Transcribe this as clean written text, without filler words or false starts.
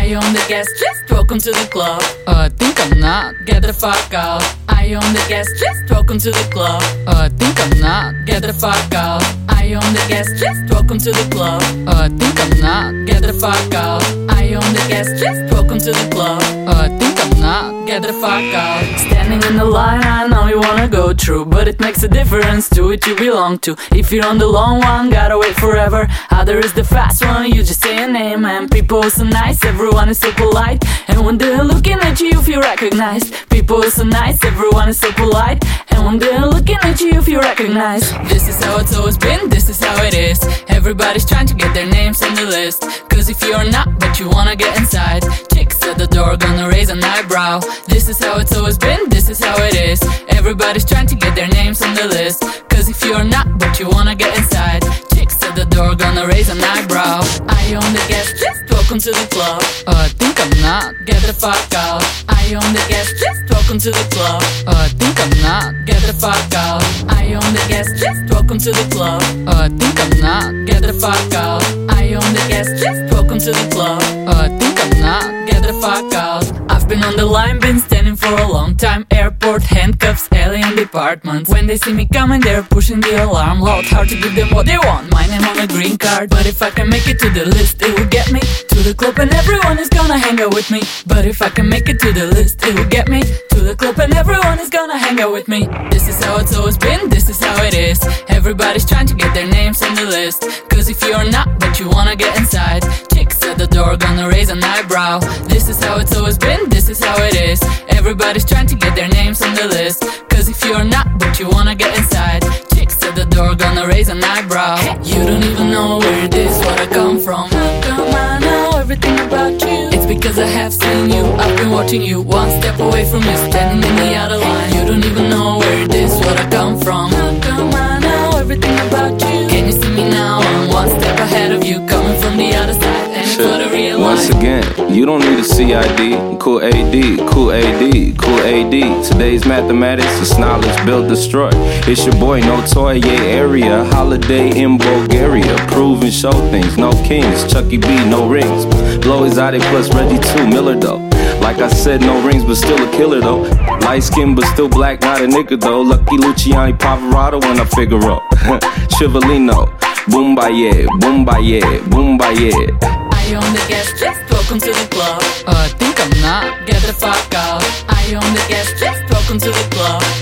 I own the guest list, welcome to the club. Think I'm not, get the fuck out. I own the guest list, welcome to the club. Think I'm not, get the fuck out. I own the guest list, welcome to the club. Think I'm not, get the fuck out. I own the guest list, welcome to the club. Think I'm not, get the fuck out. Standing in the line, I know you wanna go through, but it makes a difference to it you belong to. If you're on the long one, gotta wait forever. Other is the fast one, you just say a name. And people are so nice, everyone is so polite. And when they're looking at you, you feel recognized. People are so nice, everyone is so polite. And when they're looking at you, you feel recognized. This is how it's always been, this is how it is. Everybody's trying to get their names on the list. Cause if you're not, but you wanna get inside, chicks at the door gonna raise an eyebrow. This is how it's always been, this is how it is. Everybody's trying to get their names on the list. Cause if you're not, but you wanna get inside, chicks at the door gonna raise an eyebrow. I own the guest list, welcome to the club. Think I'm not, get the fuck out. I own the guest list, welcome to the club. Think I'm not, get the fuck out. I own the guest list, welcome to the club. Think I'm not, get the fuck out. I own the guest list, welcome to the club. Think I'm not, get the fuck out. I've been on the line, been standing for a long time. Airport, handcuffs, alien departments. When they see me coming, they're pushing the alarm loud. Hard to give them what they want, my name on a green card. But if I can make it to the list, it will get me to the club and everyone is gonna hang out with me. But if I can make it to the list, it will get me to the club and everyone is gonna hang out with me. This is how it's always been, this is how it is. Everybody's trying to get their names on the list. Cause if you're not, but you wanna get inside, chicks at the door gonna raise an eyebrow. This is how it's always been, this is how it is. Everybody's trying to get their names on the list. Cause if you're not, but you wanna get inside, chicks at the door gonna raise an eyebrow. You don't even know where it is, where I come from. How come I know everything about you? It's because I have seen you, I've been watching you. One step away from you, standing in the other line. You don't even know where it is, where I come from. How come I know everything about you? Can you see me now? I'm one step ahead of you, coming from the other side. And for the real once again, you don't need a CID. Cool AD, cool AD, cool AD. Today's mathematics is knowledge, build, destroy. It's your boy, no toy, yeah, area. Holiday in Bulgaria. Prove and show things, no kings. Chucky B, no rings. Blow exotic plus Reggie 2 Miller though. Like I said, no rings, but still a killer though. Light skin, but still black, not a nigga though. Lucky Luciani Pavarotti when I figure up. Chivalino, boom ba yeah, boom ba yeah, boom ba yeah. I own the guest list, welcome to the club. Think I'm not, get the fuck out. I own the guest list, welcome to the club.